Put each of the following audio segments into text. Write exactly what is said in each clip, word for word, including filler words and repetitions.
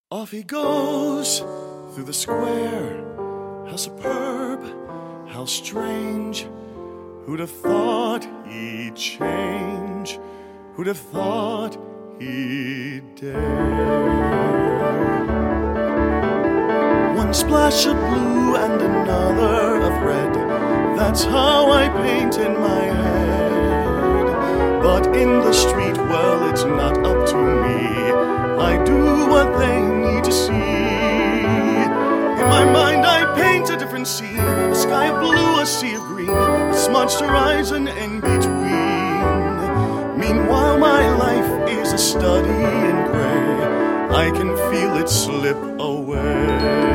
Off he goes through the square. How superb, how strange. Who'd have thought he'd change? Who'd have thought he'd dare? One splash of blue and another of red. That's how I paint in my head. But in the street, well, it's not up to me. I do what they need to see. In my mind I paint a different scene. A sky of blue, a sea of green, a smudged horizon in between. Meanwhile my life is a study in gray. I can feel it slip away.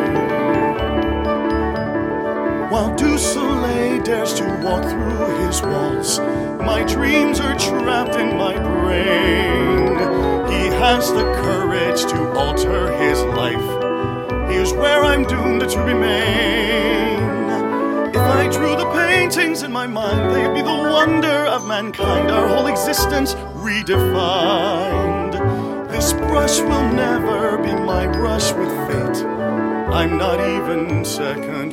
While Du Soleil dares to walk through his walls, my dreams are trapped in my brain. He has the courage to alter his life. Here's where I'm doomed to remain. If I drew the paintings in my mind, they'd be the wonder of mankind, our whole existence redefined. This brush will never be my brush with fate. I'm not even second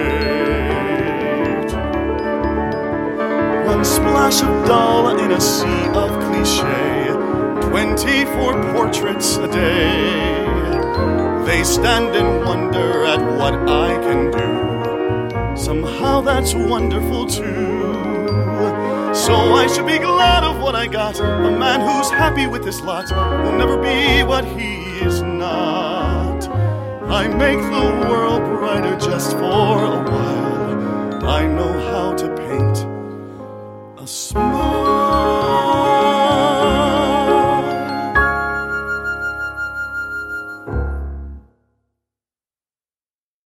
rate. One splash of dull in a sea of cliché. Twenty-four portraits a day. They stand and wonder at what I can do. Somehow that's wonderful too. So I should be glad of what I got. A man who's happy with his lot will never be what he is not. I make the world brighter just for a while. I know how to paint a smile.